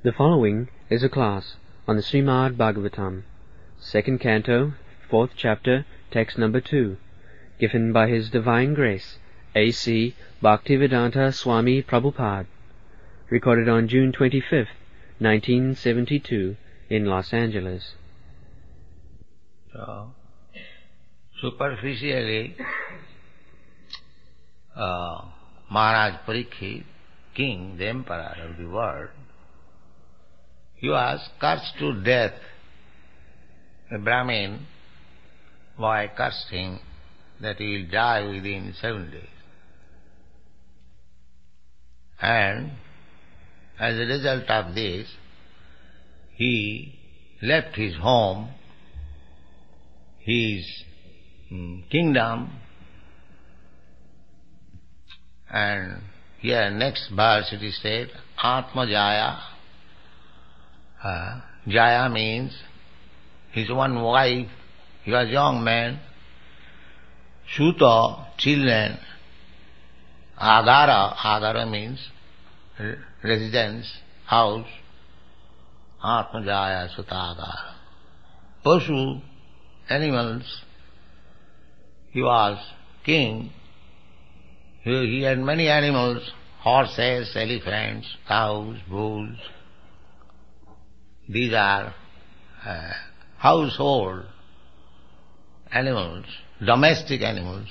The following is a class on the Srimad Bhagavatam, second canto, fourth chapter, text number 2, given by His Divine Grace, A.C. Bhaktivedanta Swami Prabhupada, recorded on June 25th, 1972, in Los Angeles. So, superficially, Maharaj Parikshit, king, the emperor of the world, he was cursed to death. A Brahmin boy cursed him that he will die within 7 days. And as a result of this, he left his home, his kingdom, and here next verse it is said, Atma Jaya. Jaya means his one wife, he was a young man, Suta, children, Agara, Agara means residence, house, Atma Jaya, Suta, Agara. Pashu, animals, he was king, he had many animals, horses, elephants, cows, bulls. These are household animals, domestic animals.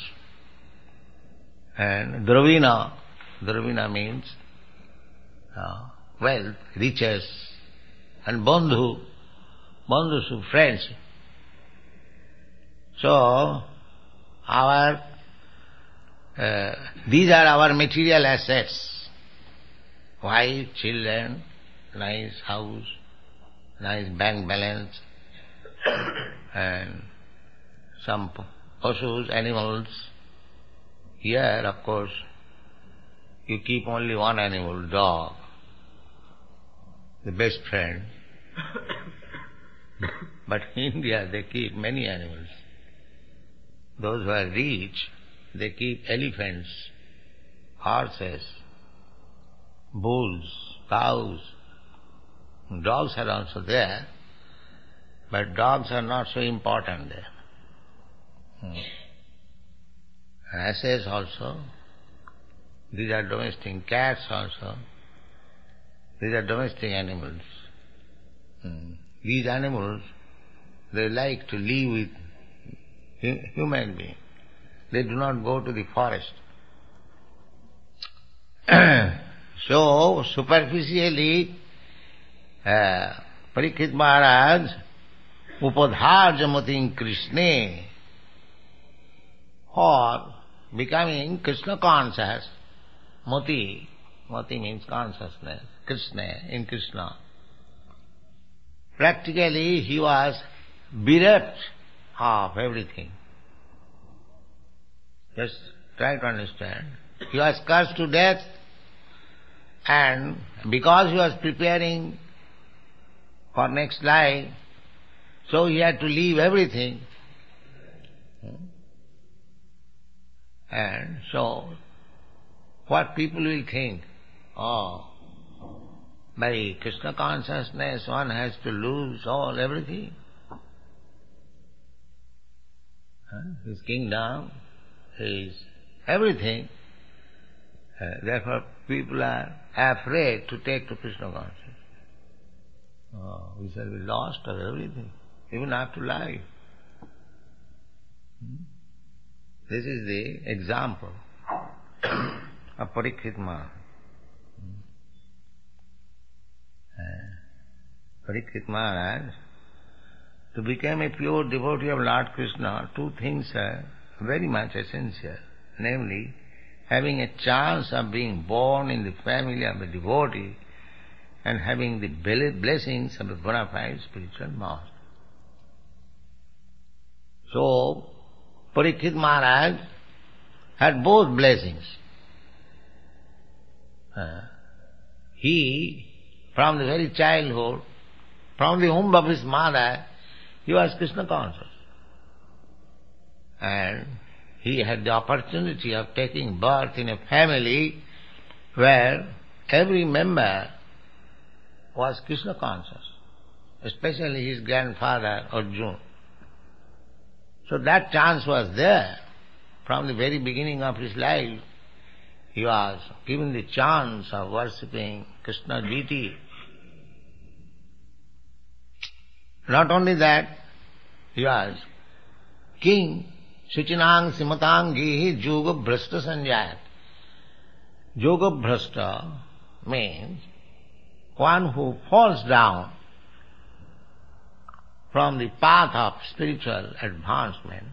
And Dravina means wealth, riches, and Bandhu friends. So, these are our material assets. Wife, children, nice house, nice bank balance, and some pashus, animals. Here, of course, you keep only one animal, dog, the best friend. But in India, they keep many animals. Those who are rich, they keep elephants, horses, bulls, cows. Dogs are also there, but dogs are not so important there. Asses also, these are domestic, cats also, these are domestic animals. These animals, they like to live with human beings. They do not go to the forest. So, superficially, Parikshit Maharaj, Upadharja Matin Krishna, or becoming Krishna conscious, Mati means consciousness, Krishna, in Krishna. Practically he was bereft of everything. Just try to understand. He was cursed to death, and because he was preparing for next life, so he had to leave everything. And so, what people will think? Oh, by Krishna consciousness one has to lose all, everything. His kingdom, his everything. Therefore people are afraid to take to Krishna consciousness. Oh, we shall be lost of everything, even after life. This is the example of Parikshit Maharaj. Parikshit Maharaj, to become a pure devotee of Lord Krishna, two things are very much essential, namely, having a chance of being born in the family of a devotee and having the blessings of a bona fide spiritual master. So, Parikshit Maharaj had both blessings. He, from the very childhood, from the womb of his mother, he was Krishna conscious. And he had the opportunity of taking birth in a family where every member was Krishna conscious, especially his grandfather Arjuna. So that chance was there. From the very beginning of his life, he was given the chance of worshipping Krishna deity. Not only that, he was king, Suchinang Simatangihi Yoga Bhrashta Sanjayat. Yoga Bhrashta means one who falls down from the path of spiritual advancement.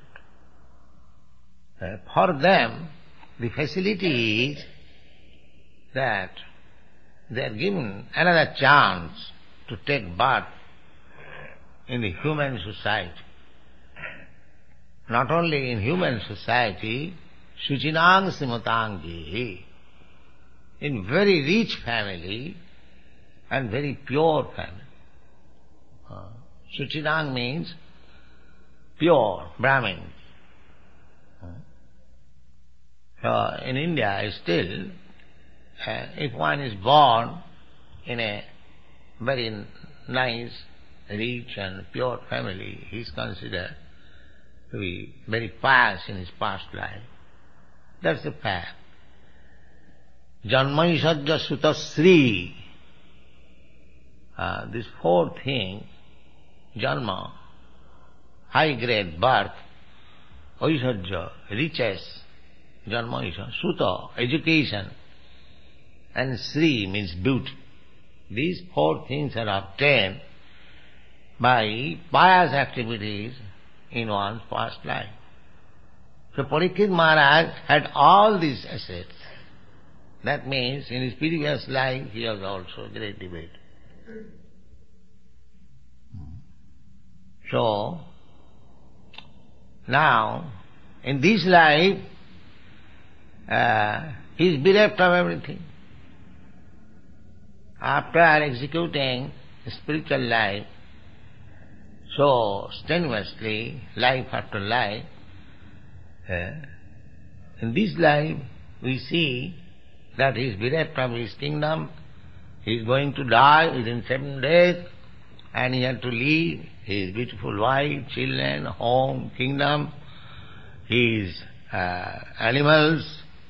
For them, the facility is that they are given another chance to take birth in the human society. Not only in human society, Suchinang Simatangi, in very rich family and very pure family. Suchinang means pure, Brahmin. In India still, if one is born in a very nice, rich and pure family, he is considered to be very pious in his past life. That's the fact. Janmaisajja Sutasri. These four things, Janma, high grade birth, Aishajja, riches, Janma Isha, Suta, education, and Sri means beauty. These four things are obtained by pious activities in one's past life. So Parikshit Maharaj had all these assets. That means in his previous life he was also a great devote. So, now, in this life, he is bereft of everything. After executing spiritual life so strenuously, life after life, in this life we see that he is bereft from his kingdom, he is going to die within 7 days, and he has to leave his beautiful wife, children, home, kingdom, his animals,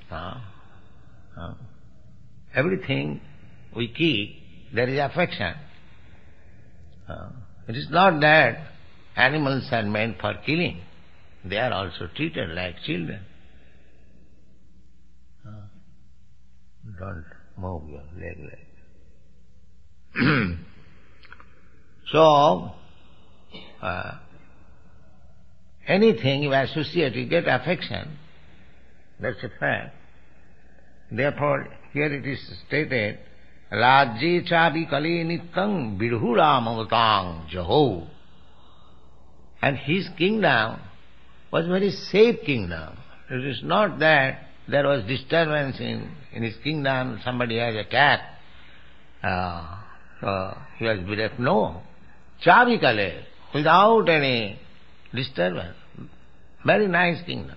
everything we keep, there is affection. It is not that animals are meant for killing. They are also treated like children. Don't move your leg like that. So, anything you associate, you get affection. That's a fact. Therefore, here it is stated, Rajye chabi kale nityam vidhura mamatang jaho. And his kingdom was very safe kingdom. It is not that there was disturbance in his kingdom, somebody has attacked, so he was bereft. No. Chabi kale, without any disturbance. Very nice kingdom.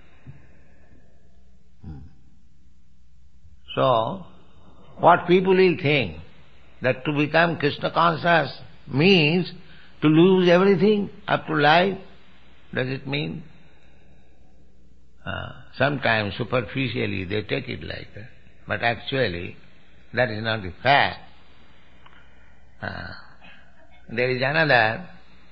So, what people will think, that to become Krishna conscious means to lose everything up to life. Does it mean? Sometimes superficially they take it like that. But actually, that is not the fact. There is another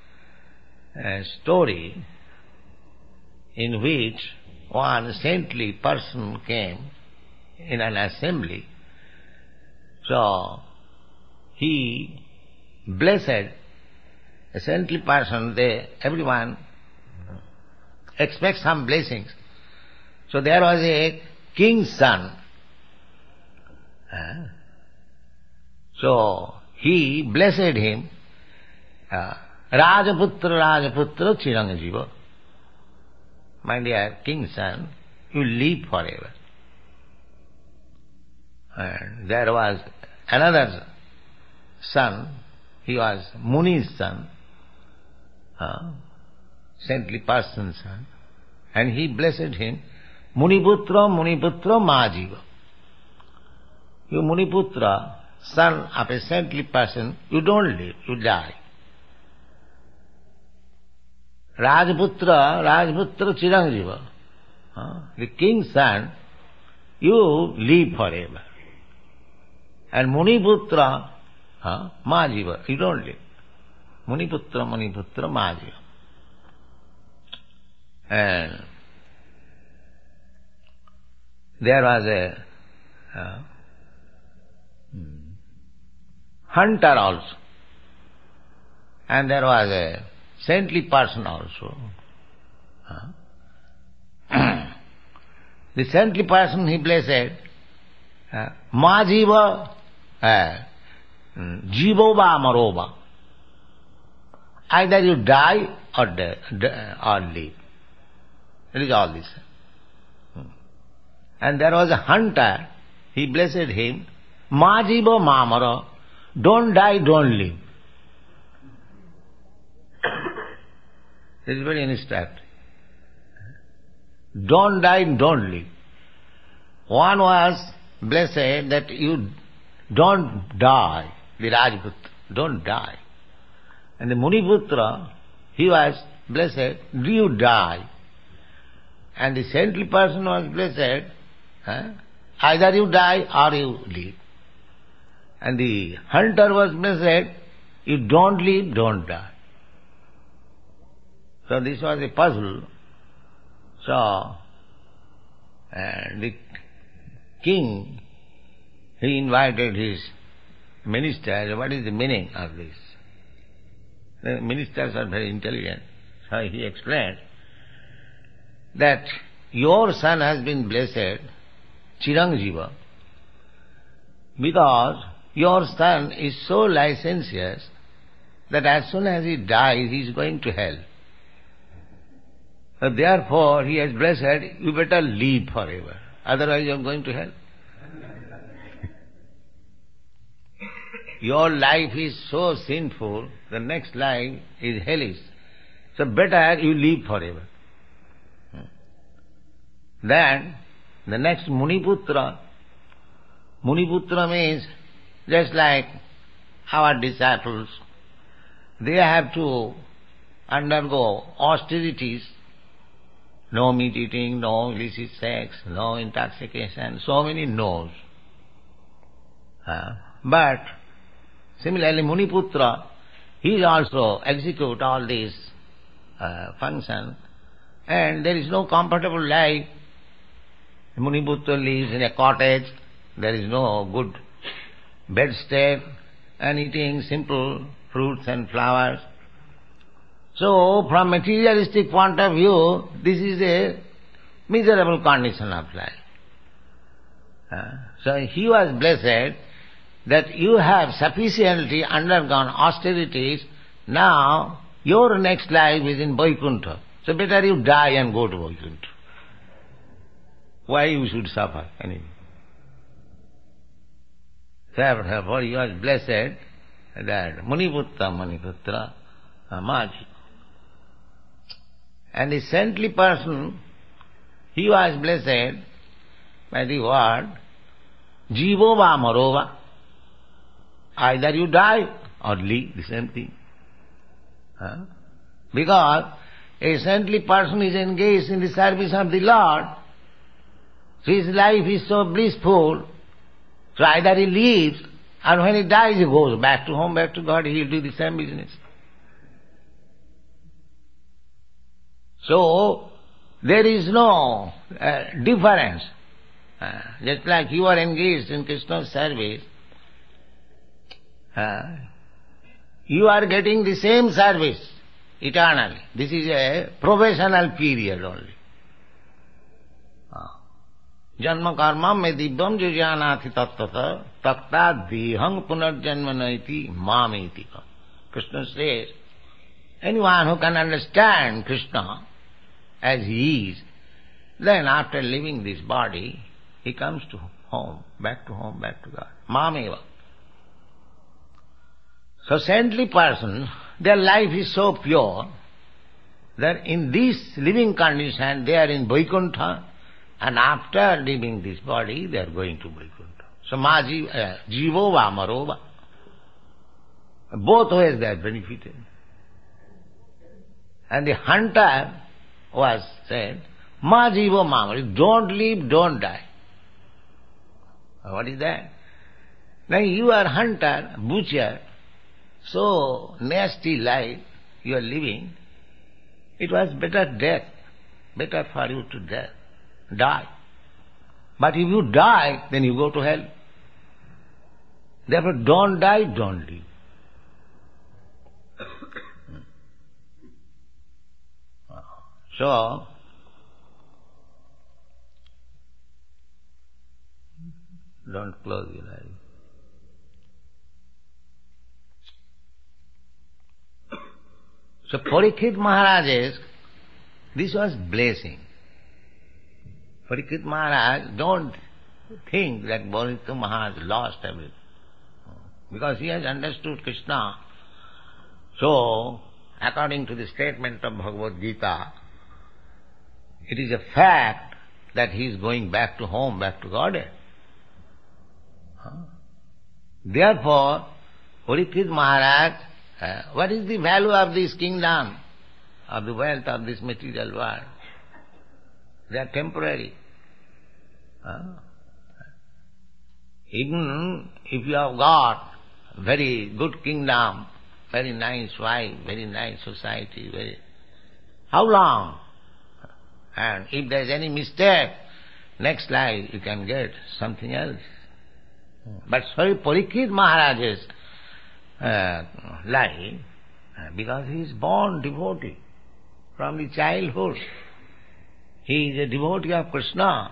story in which one saintly person came in an assembly. So, he blessed a saintly person. Everyone expects some blessings. So there was a king's son. So he blessed him, Rajaputra Chiranjiva. My dear king's son, you live forever. And there was another son, he was Muni's son, saintly person's son, and he blessed him, Muniputra Majiva. You Muniputra, son of a saintly person, you don't live, you die. Rajputra Chiranjiva, the king's son, you live forever. And Muniputra, Majiva, you don't live. Muniputra, Majiva. And there was a hunter also. And there was a saintly person also. The saintly person, he blessed, Majiva, Jivoba Maroba. Either you die or live. It is all this. And there was a hunter, he blessed him, Majiva Mamara, don't die, don't live. This is very instructive. Don't die, don't live. One was blessed that you don't die, the Rajputra, don't die. And the Muniputra, he was blessed, do you die? And the saintly person was blessed, either you die or you live. And the hunter was blessed, you don't live, don't die. So this was a puzzle. So the king, he invited his ministers, what is the meaning of this? The ministers are very intelligent. So he explained that your son has been blessed, Chiranjiva, because your son is so licentious that as soon as he dies, he is going to hell. So therefore, he has blessed, you better live forever. Otherwise, you are going to hell. Your life is so sinful, the next life is hellish. So better you live forever. Then, the next Muniputra. Muniputra means just like our disciples. They have to undergo austerities. No meat eating, no illicit sex, no intoxication, so many no's. But similarly, Muniputra, he also execute all these functions, and there is no comfortable life. Muniputra lives in a cottage, there is no good bedstead, and eating simple fruits and flowers. So, from materialistic point of view, this is a miserable condition of life. So he was blessed that you have sufficiently undergone austerities, now your next life is in Vaikuntha. So better you die and go to Vaikuntha. Why you should suffer anyway? Therefore he was blessed that Muniputra, Maji. And the saintly person, he was blessed by the word Jivova Marova. Either you die or live, the same thing. Because a saintly person is engaged in the service of the Lord, so his life is so blissful, so either he lives, and when he dies he goes back to home, back to God, he will do the same business. So, there is no difference. Just like you are engaged in Krishna's service, you are getting the same service eternally. This is a probational period only. Janma karma me divyam jujanati tattata takta dihang punarjanma naiti mamiti. Krishna says, anyone who can understand Krishna as he is, then after leaving this body, he comes to home, back to God. Mameva. So saintly persons, their life is so pure that in this living condition they are in Vaikuntha, and after leaving this body they are going to Vaikuntha. So jivo va maro va. Both ways they are benefited. And the hunter was said, ma jivo ma maro, don't live, don't die. What is that? Now you are hunter, butcher, so nasty life you are living. It was better death, better for you to die. But if you die, then you go to hell. Therefore, don't die, don't live. So, don't close your eyes. So Parikshit Maharaj, this was blessing. Parikshit Maharaj, don't think that Parikshit Maharaj lost everything. Because he has understood Krishna. So, according to the statement of Bhagavad Gita, it is a fact that he is going back to home, back to Godhead. Therefore, Parikshit Maharaj, what is the value of this kingdom, of the wealth of this material world? They are temporary. Even if you have got very good kingdom, very nice wife, very nice society, how long? And if there is any mistake, next life you can get something else. But sorry, Parikshit Maharaj's life, because he is born devotee from the childhood. He is a devotee of Krishna.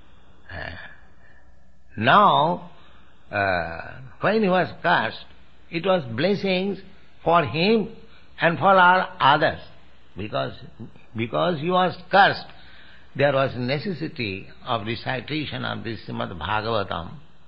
Now, when he was cursed, it was blessings for him and for all others. Because he was cursed, there was necessity of recitation of this Srimad Bhagavatam.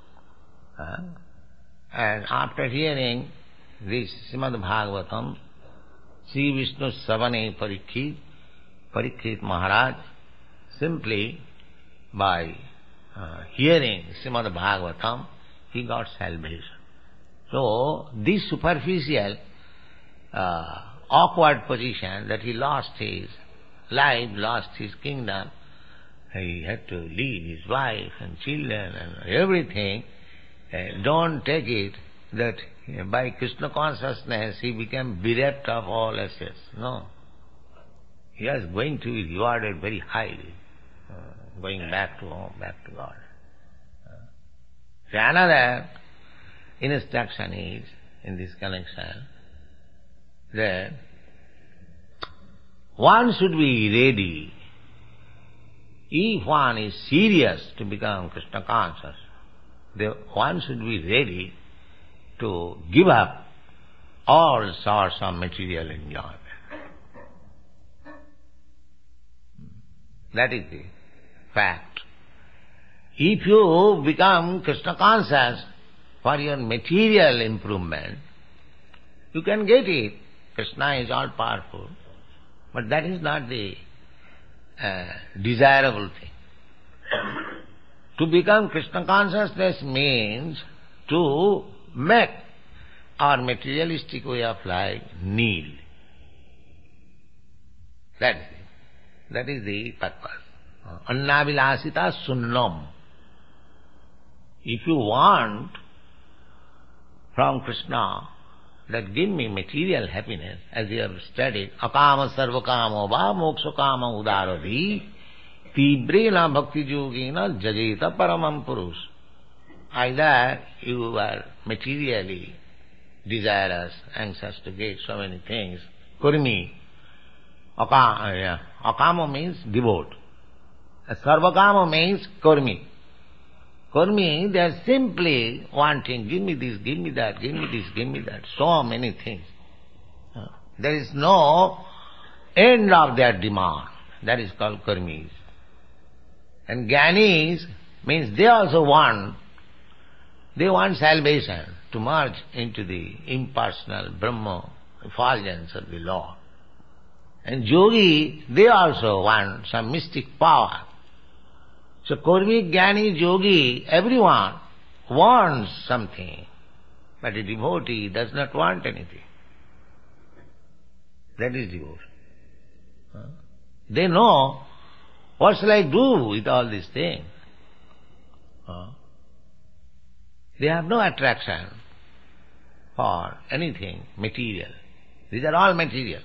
And after hearing this Srimad Bhagavatam, Sri Vishnu Savane Parikshit Maharaj, simply by hearing Srimad Bhagavatam, he got salvation. So, this superficial, awkward position that he lost his life, lost his kingdom, he had to leave his wife and children and everything, don't take it that by Krishna consciousness he became bereft of all assets. No. He is going to be rewarded very highly, going back to home, back to God. So another instruction is, in this connection, that one should be ready, if one is serious to become Krishna conscious, one should be ready to give up all sorts of material enjoyment. That is the fact. If you become Krishna conscious for your material improvement, you can get it. Krishna is all powerful. But that is not the desirable thing. To become Krishna consciousness means to make our materialistic way of life nil. That is the purpose. Annavilasita sunnam. If you want from Krishna that give me material happiness, as you have studied, akama sarvakamo va mokshakama udaradi tibrena bhakti yogena jajeta paramam purush. Either you are materially desirous, anxious to get so many things, kurmi. Akama means devote. Sarvakama means kurmi. Kurmi, they are simply wanting, give me this, give me that, give me this, give me that, so many things. There is no end of their demand. That is called kurmis. And Gyanis means they also want salvation, to merge into the impersonal Brahma effulgence of the Lord. And Yogi, they also want some mystic power. So Kurmi, Jnani, Yogi, everyone, wants something, but a devotee does not want anything. That is devotion. They know, what shall I do with all these things? They have no attraction for anything material. These are all material.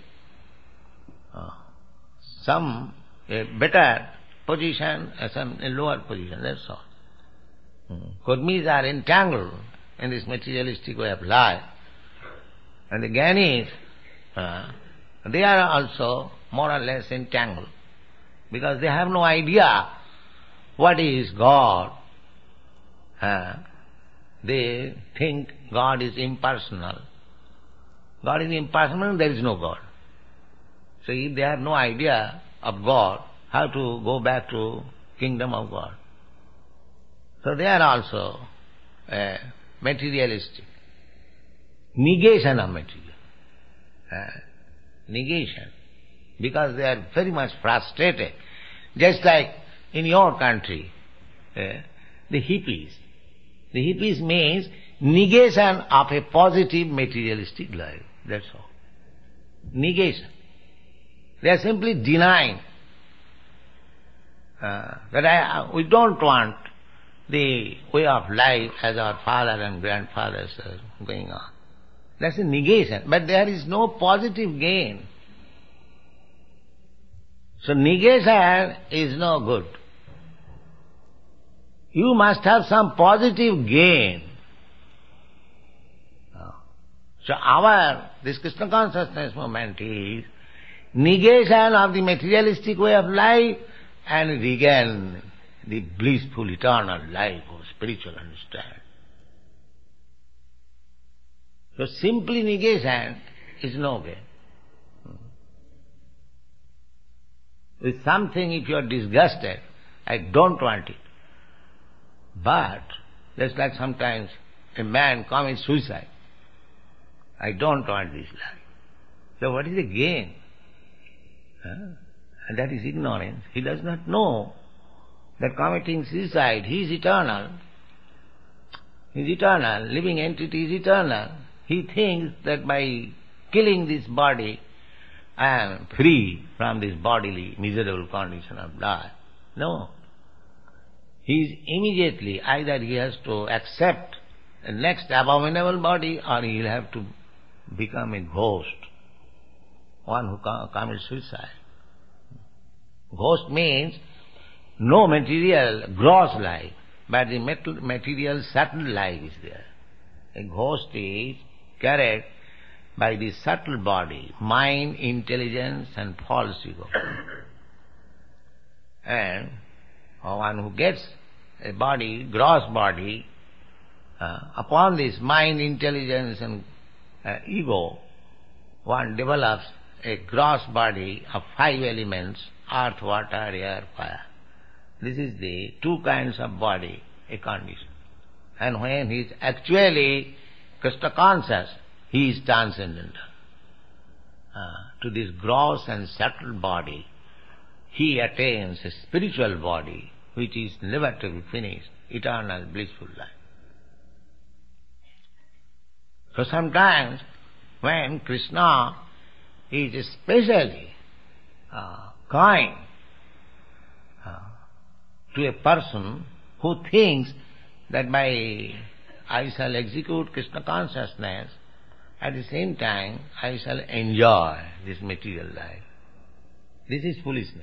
Some a better position, some a lower position, that's all. Kurmis are entangled in this materialistic way of life. And the Jnanis, they are also more or less entangled, because they have no idea what is God. They think God is impersonal. God is impersonal, there is no God. So if they have no idea of God, how to go back to kingdom of God? So they are also materialistic. Negation of material. Negation. Because they are very much frustrated. Just like in your country, the hippies. The hippies means negation of a positive materialistic life. That's all. Negation. They are simply denying that we don't want the way of life as our father and grandfathers are going on. That's a negation. But there is no positive gain. So negation is no good. You must have some positive gain. So this Krishna consciousness movement is negation of the materialistic way of life and regain the blissful eternal life of spiritual understanding. So simply negation is no gain. With something, if you are disgusted, I don't want it. But just like sometimes a man commits suicide, I don't want this life. So what is the gain? And that is ignorance. He does not know that committing suicide, he is eternal. He is eternal. Living entity is eternal. He thinks that by killing this body, I am free from this bodily miserable condition of life. No. He is immediately, either he has to accept the next abominable body, or he will have to become a ghost, one who commits suicide. Ghost means no material gross life, but the material subtle life is there. A ghost is carried by the subtle body, mind, intelligence and false ego. And one who gets a body, gross body, upon this mind, intelligence and ego, one develops a gross body of 5 elements, earth, water, air, fire. This is the 2 kinds of body, a condition. And when he is actually Krishna conscious, he is transcendental. To this gross and subtle body, he attains a spiritual body which is never to be finished, eternal blissful life. So sometimes when Krishna is especially kind to a person who thinks that by I shall execute Krishna consciousness, at the same time I shall enjoy this material life. This is foolishness.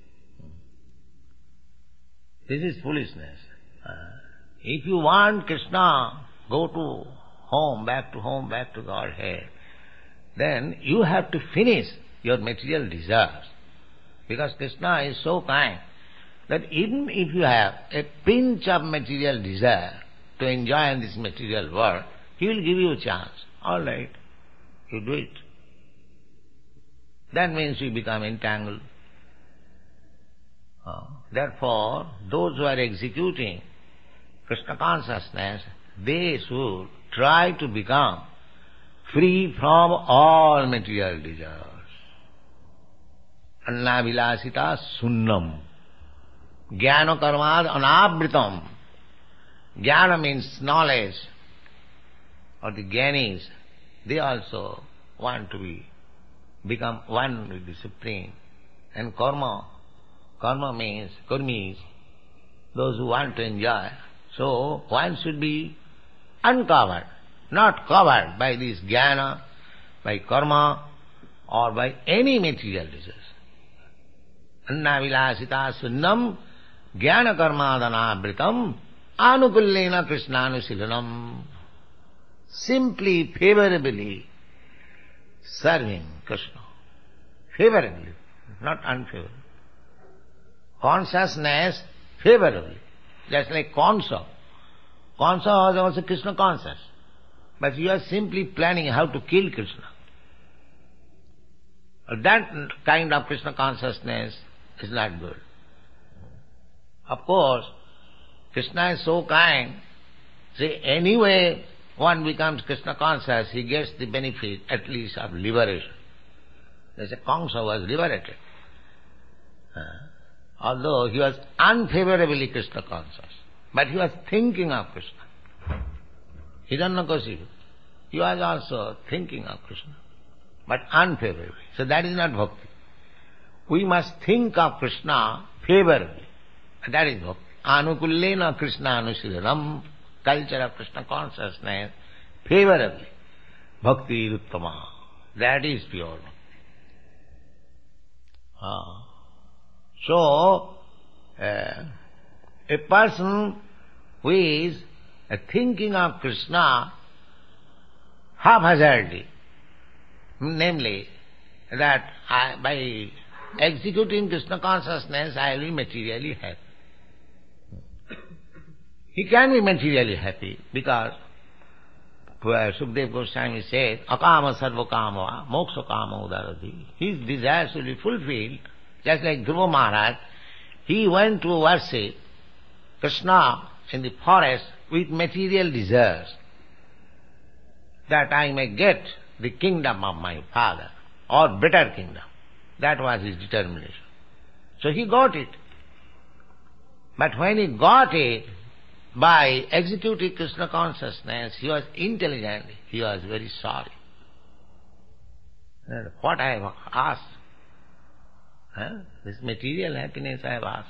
This is foolishness. If you want Krishna, go to home, back to Godhead, then you have to finish your material desires. Because Krishna is so kind that even if you have a pinch of material desire to enjoy in this material world, he will give you a chance. All right, you do it. That means you become entangled. Therefore, those who are executing Krishna consciousness, they should try to become free from all material desires. Annavilasita sunnam, jnana karmad anavritam, Jnana means knowledge, or the Jnanis, they also want to become one with the Supreme. And karma means karmis, those who want to enjoy. So one should be uncovered, not covered by this jnana, by karma, or by any material desires. Anna vilasita sunnam jnana karmadanabritam anukullena krishnanushilanam. Simply, favorably serving Krishna. Favorably, not unfavorably. Consciousness favorably. Just like Kansa. Kansa was also Krishna conscious. But you are simply planning how to kill Krishna. That kind of Krishna consciousness is not good. Of course, Krishna is so kind. See, anyway one becomes Krishna conscious, he gets the benefit at least of liberation. There's a Kamsa was liberated. Although he was unfavorably Krishna conscious, but he was thinking of Krishna. Hiranyakasipu, he was also thinking of Krishna, but unfavorably. So that is not bhakti. We must think of Krishna favorably. That is bhakti. Anukullena Krishna anusilanam, culture of Krishna consciousness, favorably. Bhakti uttama. That is pure bhakti. So, a person who is thinking of Krishna haphazardly, namely that by executing Krishna consciousness I will be materially happy. He can be materially happy because Sukadeva Goswami said, akama sarva kama moksha kama udarati. His desires will be fulfilled, just like Dhruva Maharaj. He went to worship Krishna in the forest with material desires, that I may get the kingdom of my father, or better kingdom. That was his determination. So he got it. But when he got it, by executing Krishna consciousness, he was intelligent, he was very sorry. What I have asked, this material happiness I have asked.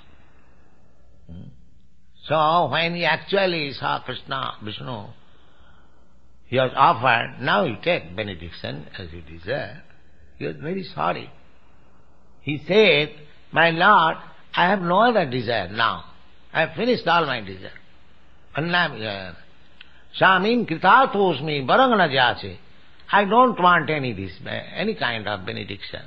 So when he actually saw Krishna, Vishnu, he was offered, now you take benediction as you deserve. He was very sorry. He said, my Lord, I have no other desire now. I have finished all my desire. Shamin kritatosmi varangana jase. I don't want any kind of benediction.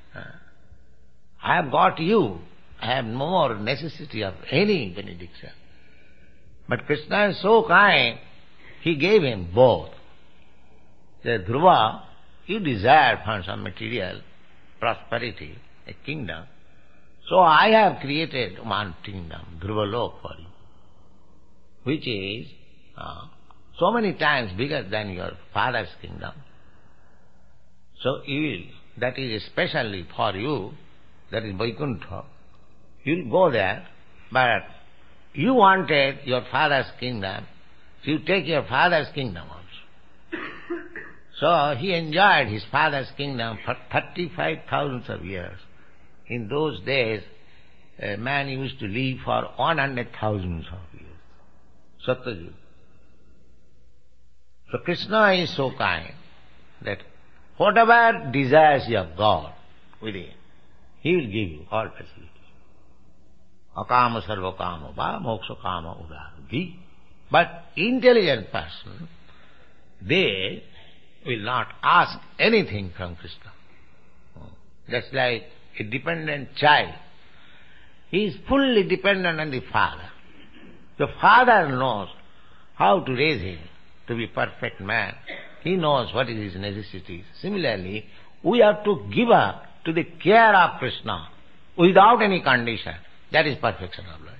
I have got you. I have no more necessity of any benediction. But Krishna is so kind, he gave him both. Said, Dhruva, you desire for some material prosperity, a kingdom. So I have created one kingdom, Dhruvalok, for you, which is so many times bigger than your father's kingdom. So that is especially for you, that is Vaikuntha. You'll go there, but you wanted your father's kingdom, so you take your father's kingdom also. So he enjoyed his father's kingdom for 35,000 of years. In those days, a man used to live for 100,000 of years. Satyajug. So Krishna is so kind that whatever desires you have got within, he will give you all facilities. Akama sarva kama va moksha kama udadhi. But intelligent person, they will not ask anything from Krishna. Just like a dependent child. He is fully dependent on the father. The father knows how to raise him to be a perfect man. He knows what is his necessities. Similarly, we have to give up to the care of Krishna without any condition. That is perfection of life.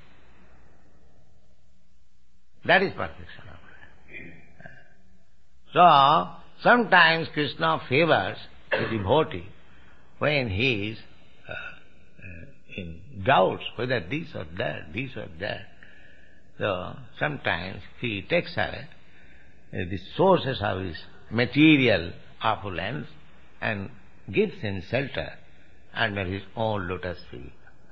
That is perfection of life. So, sometimes Krishna favors the devotee when he is in doubts whether this or that, So sometimes he takes away the sources of his material opulence and gives him shelter under his own lotus feet.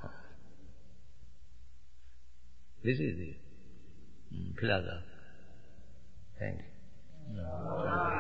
This is the philosophy. Thank you.